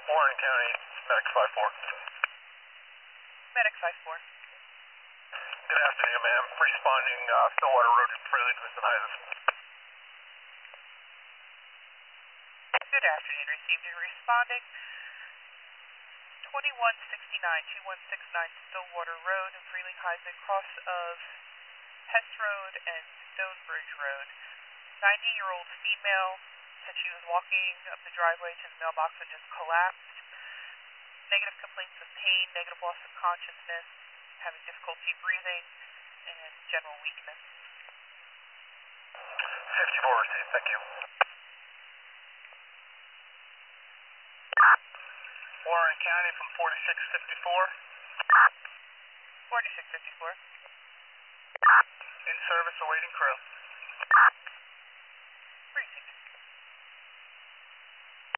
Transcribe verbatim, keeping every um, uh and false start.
Warren County, Medic five four. Medic five four. Good afternoon, ma'am. Responding, uh, Stillwater Road in Freely, Twisted Heights. Good afternoon. Received and responding. twenty-one sixty-nine, twenty-one sixty-nine Stillwater Road in Freely Heights, across of Hess Road and Stonebridge Road. ninety-year-old female said she was walking up the driveway to the mailbox and just collapsed. Negative complaints of pain, negative loss of consciousness, having difficulty breathing, and general weakness. fifty-four received, thank you. Warren County from forty-six fifty-four. forty-six fifty-four. In service, awaiting crew.